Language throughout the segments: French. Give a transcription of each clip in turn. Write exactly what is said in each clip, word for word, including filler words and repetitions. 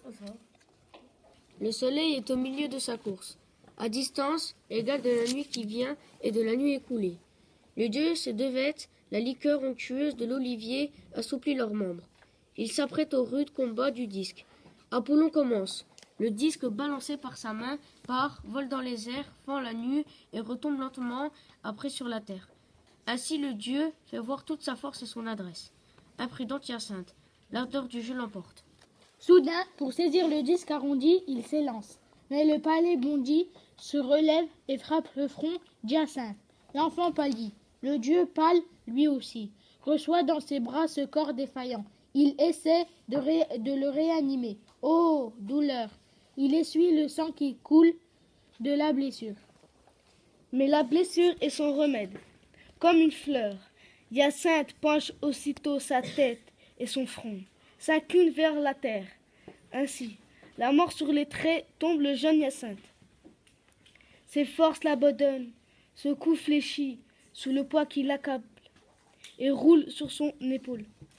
Le soleil est au milieu de sa course, à distance égale de la nuit qui vient et de la nuit écoulée. Les dieux se dévêtent, la liqueur onctueuse de l'olivier assouplit leurs membres. Ils s'apprêtent au rude combat du disque. Apollon commence. Le disque, balancé par sa main, part, vole dans les airs, fend la nuit et retombe lentement après sur la terre. Ainsi le dieu fait voir toute sa force et son adresse. Imprudente Hyacinthe, l'ardeur du jeu l'emporte. Soudain, pour saisir le disque arrondi, il s'élance. Mais le palais bondit, se relève et frappe le front d'Hyacinthe. L'enfant pâlit. Le dieu pâle, lui aussi, reçoit dans ses bras ce corps défaillant. Il essaie de, ré- de le réanimer. Oh, douleur! Il essuie le sang qui coule de la blessure. Mais la blessure est son remède. Comme une fleur, Hyacinthe penche aussitôt sa tête et son front, s'incline vers la terre. Ainsi, la mort sur les traits tombe le jeune Hyacinthe. Ses forces l'abandonnent, ce cou fléchit sous le poids qui l'accable et roule sur son épaule.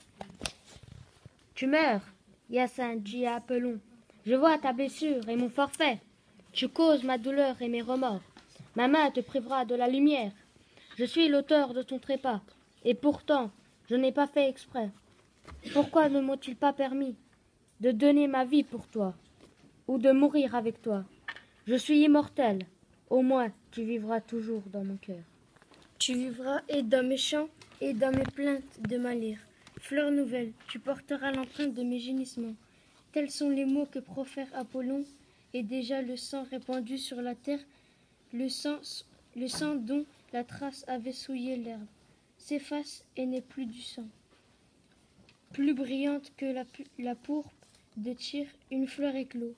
Tu meurs, Hyacinthe, dit Apollon. Je vois ta blessure et mon forfait. Tu causes ma douleur et mes remords. Ma main te privera de la lumière. Je suis l'auteur de ton trépas, et pourtant, je n'ai pas fait exprès. Pourquoi ne m'ont-ils pas permis de donner ma vie pour toi, ou de mourir avec toi? Je suis immortel. Au moins, tu vivras toujours dans mon cœur. Tu vivras et dans mes chants, et dans mes plaintes de ma lyre. Fleur nouvelle, tu porteras l'empreinte de mes gémissements. Tels sont les mots que profère Apollon, et déjà le sang répandu sur la terre, le sang, le sang dont la trace avait souillé l'herbe, s'efface et n'est plus du sang. Plus brillante que la, la pourpre de Tyr, une fleur éclot.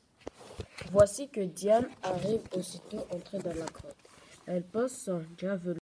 Voici que Diane arrive aussitôt entrée dans la grotte. Elle pose son javelot